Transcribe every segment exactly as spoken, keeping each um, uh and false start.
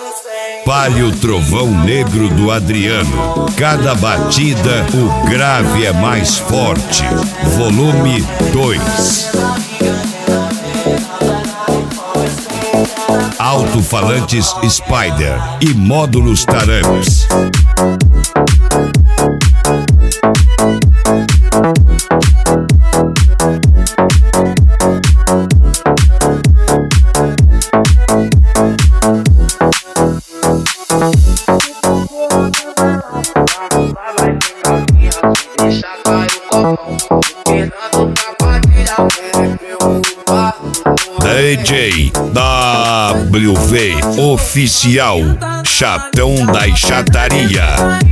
Palio Trovão Negro do Adriano. Cada batida, o grave é mais forte. Volume dois. Alto-falantes Spider e módulos Taramps. D J W V Oficial, Chatão da Chataria.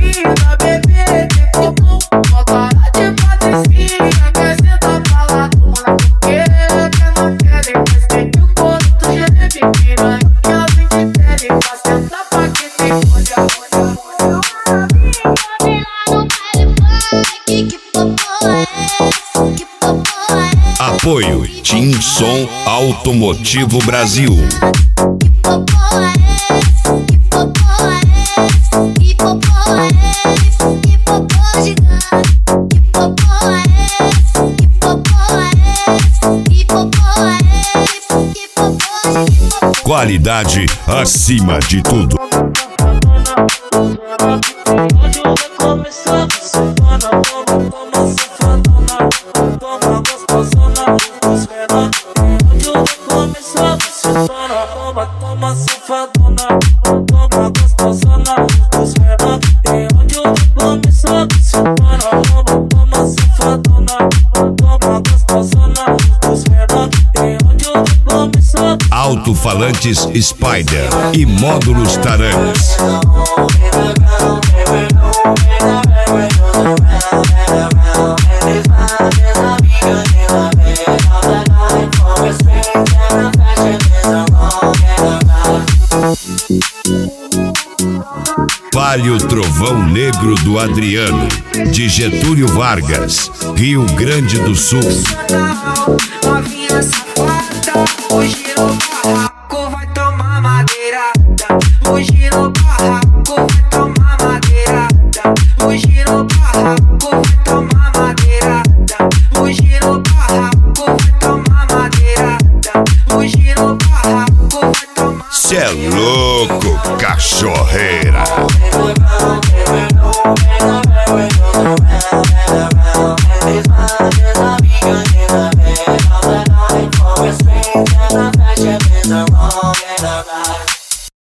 Apoio Team Som Automotivo Brasil. Qualidade acima de tudo. Alto-falantes Spider e módulos Taramps. Palio Trovão Negro do Adriano, de Getúlio Vargas, Rio Grande do Sul. Hoje no barraco vai tomar madeirada. Hoje no barraco vai tomar madeirada. Hoje no barraco vai tomar madeirada. Hoje no barraco vai tomar madeirada. Hoje no barraco vai tomar. Cê é louco, cachorreira.